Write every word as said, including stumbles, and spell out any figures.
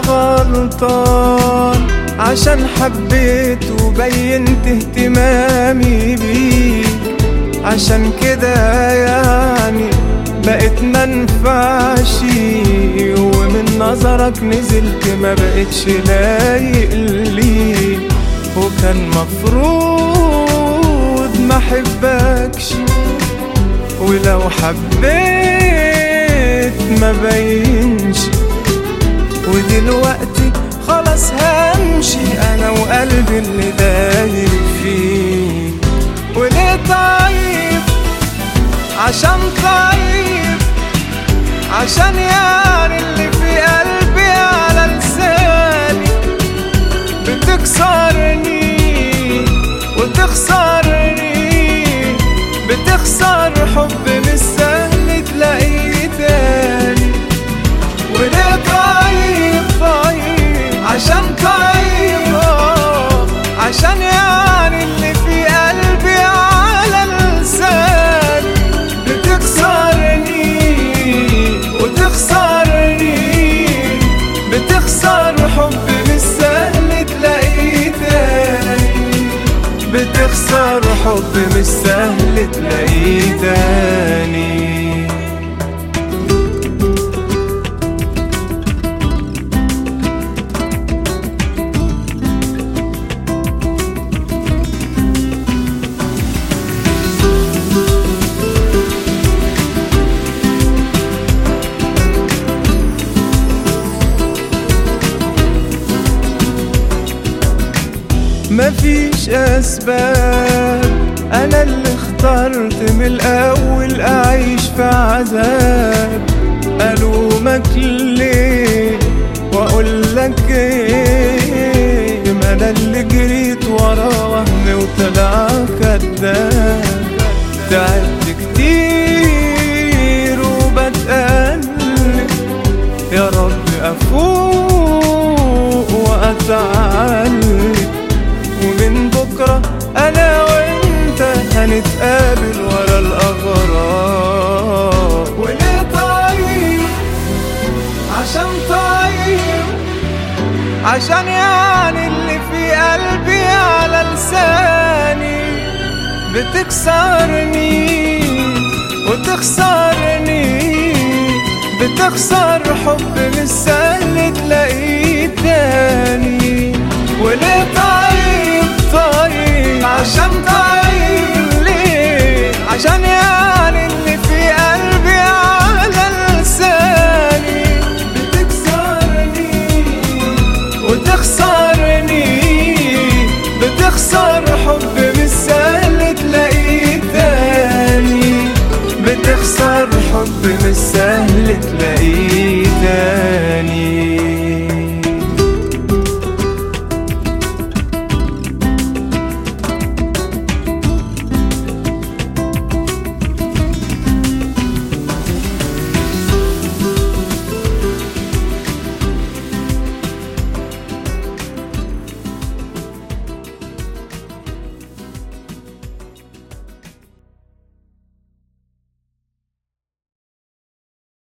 غلطان عشان حبيت وبينت اهتمامي بيك، عشان كده يعني بقيت منفعش، ومن نظرك نزلت ما بقتش لايق لي، وكان مفروض ما حبكش، ولو حبيت ما بينش، ودلوقتي خلاص همشي انا وقلبي اللي دايب فيه. وليه طيب؟ عشان طيب، عشان يعني اللي في قلبي على لساني بتكسرني وتخسرني، بتخسر حب مش سهل تلاقيه تاني. وليه طيب طيب؟ عشان طيب اه، عشان يعني اللي في قلبي على لساني بتكسرني وتخسرني، بتخسر حب مش سهل تلاقيه تاني، بتخسر حب مش سهل تلاقيه تاني. مفيش أسباب، أنا اللي اخترت من الأول أعيش في عذاب. ألومك ليه وأقولك إيه؟ ما أنا اللي جريت ورا وهمي وطلع كداب. تعبت كتير وبتقلب، يا رب أفوق وأتعلم، ومن بكرة أنا وإنت هنتقابل ورا الأغراب. وليه طيب؟ عشان طيب، عشان يعني اللي في قلبي على لساني بتكسرني وتخسرني، بتخسر حب مش سهل تلاقيه.